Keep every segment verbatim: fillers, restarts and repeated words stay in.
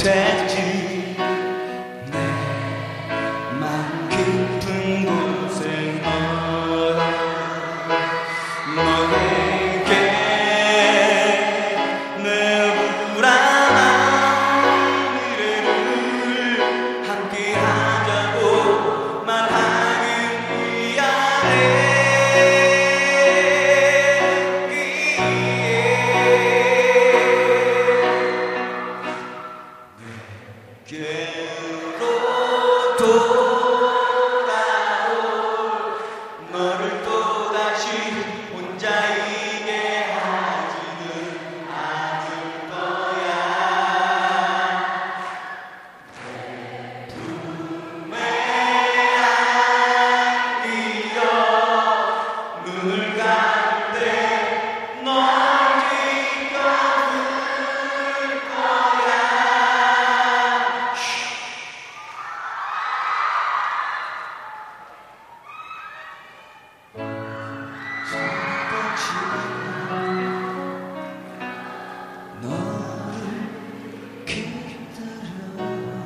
못했지. 내 맘 깊은 곳에 너라 너에게 내 불안한 미래를 함께 하자고 말하기 위하네. 내게로 돌아올 너를 또다시 혼자이게 하지는 않을 거야. 내 품에 안기어 눈을 감을 때 널 지켜줄 거야. 너를 기다려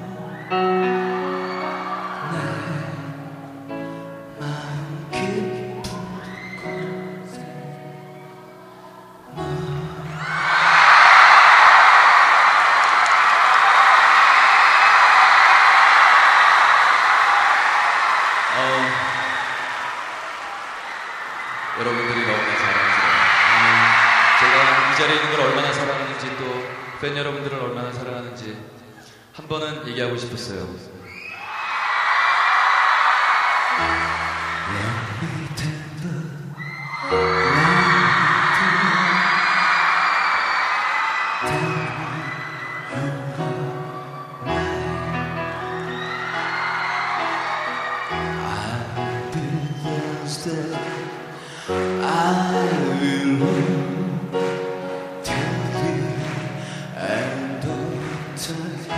내 마음 깊은 곳에 어, 여러분들이 너무나 사랑스러워요. 제가 이 자리에 있는 걸 얼마나 사랑하는지 또 팬 여러분들을 얼마나 사랑하는지 한 번은 얘기하고 싶었어요. I will tell you and don't tell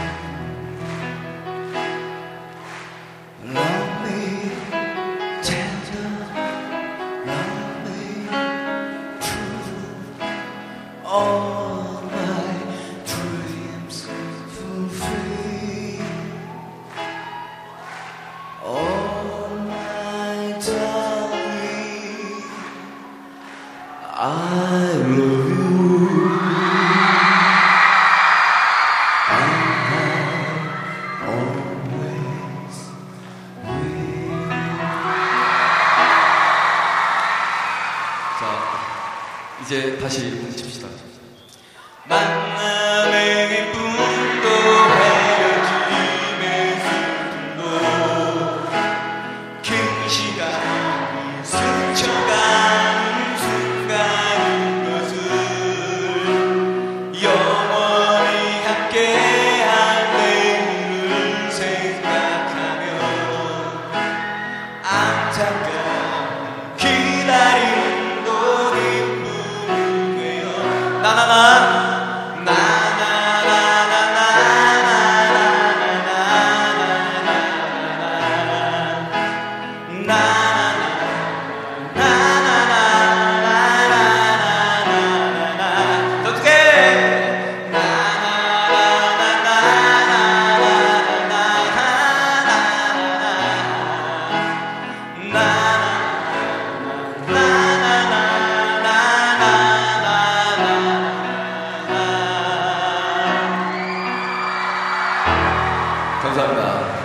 you. Love me tender, love me true. All my dreams fulfill. All my darling, I love you. And I always will. 자, 이제 다시 뭉칩시다. 만남의 기쁨도 헤어짐의 슬픔도 긴 시간이 스쳐가는 순간인 것을 영원히 함께할 내일을 생각하며 안타까운 기다림도 기쁨이 되어 나나나 감사합니다.